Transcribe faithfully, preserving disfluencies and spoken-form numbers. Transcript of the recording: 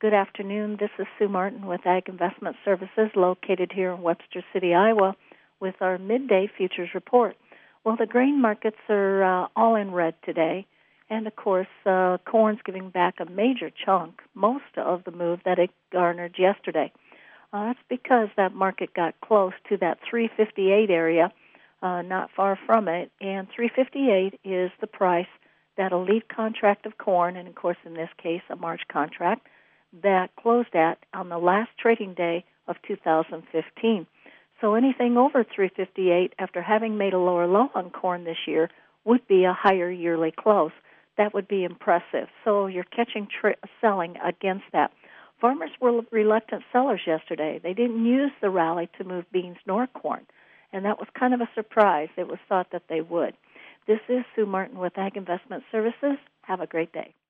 good afternoon. This is Sue Martin with Ag Investment Services located here in Webster City, Iowa, with our midday futures report. Well, the grain markets are uh, all in red today, and of course, uh, corn's giving back a major chunk, most of the move that it garnered yesterday. Uh, that's because that market got close to that three fifty-eight area, uh, not far from it, and three fifty-eight is the price that a lead contract of corn, and of course in this case a March contract, that closed at on the last trading day of two thousand fifteen. So anything over three fifty-eight after having made a lower low on corn this year would be a higher yearly close. That would be impressive. So you're catching tra- selling against that. Farmers were reluctant sellers yesterday. They didn't use the rally to move beans nor corn, and that was kind of a surprise. It was thought that they would. This is Sue Martin with Ag Investment Services. Have a great day.